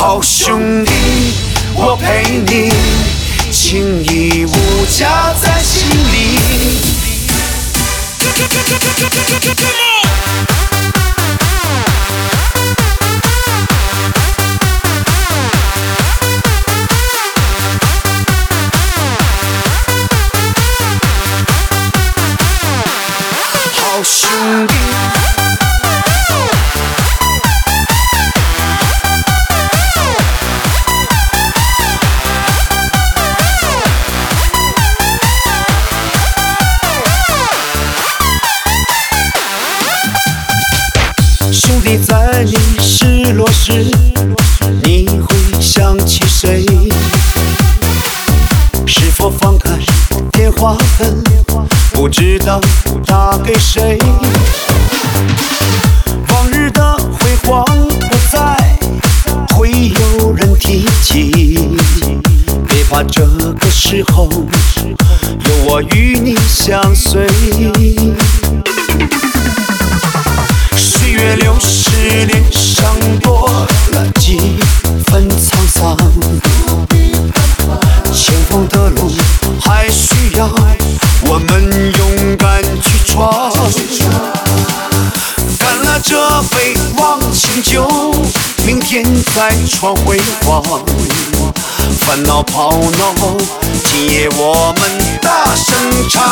好兄弟，我陪你，情义无价在心里。好兄弟。兄弟，在你失落时，你会想起谁？是否放开电话本，不知道打给谁？往日的辉煌不再会有人提起，别怕，这个时候有我与你相随。岁月流逝，脸上多了几分沧桑，前方的路还需要我们勇敢去闯。干了这杯忘情酒，明天再闯辉煌。烦恼跑闹，今夜我们大声唱。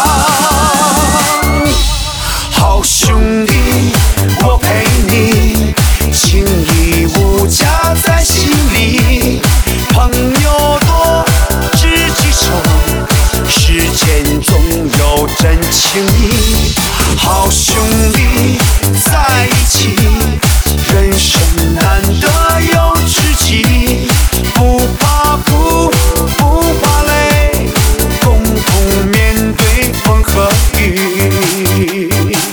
好兄弟，我陪你，情义无价在心里。朋友多，知己少，世间总有真情谊。好兄弟在一起，人生难得有知己。不怕苦，不怕累，共同面对风和雨。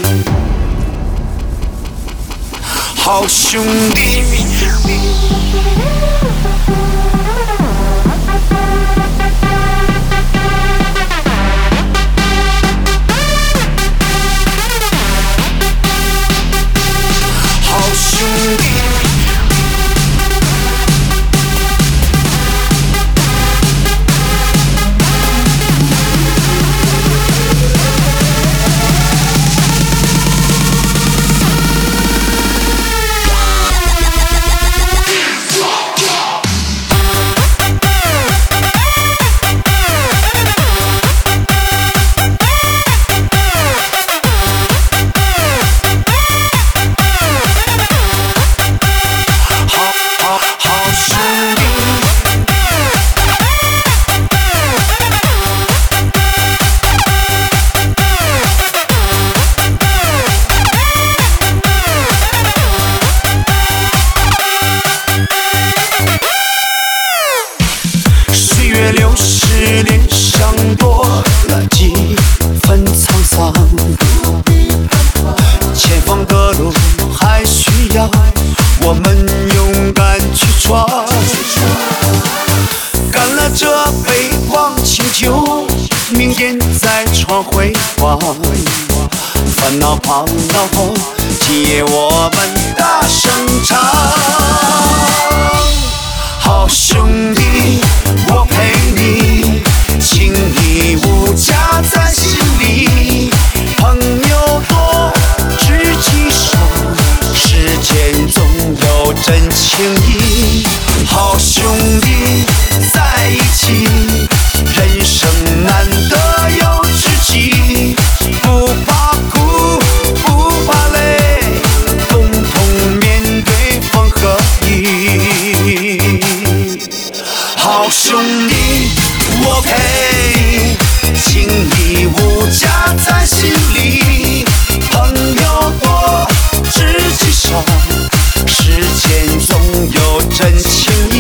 好兄弟。好兄弟。岁月流逝，脸上多了几分沧桑，前方的路还需要我们勇敢去闯。干了这杯忘情酒，明天再闯辉煌。烦恼跑闹，今夜我们大声唱。好兄弟，我陪你，情义无价在心里。朋友多，知己少，世间总有真情谊。好兄弟在一起，人生难得有知己。不怕苦，不怕累，共同面对风和雨。好兄弟，我陪，情义无价在心里。朋友多，知己少，世间总有真情谊。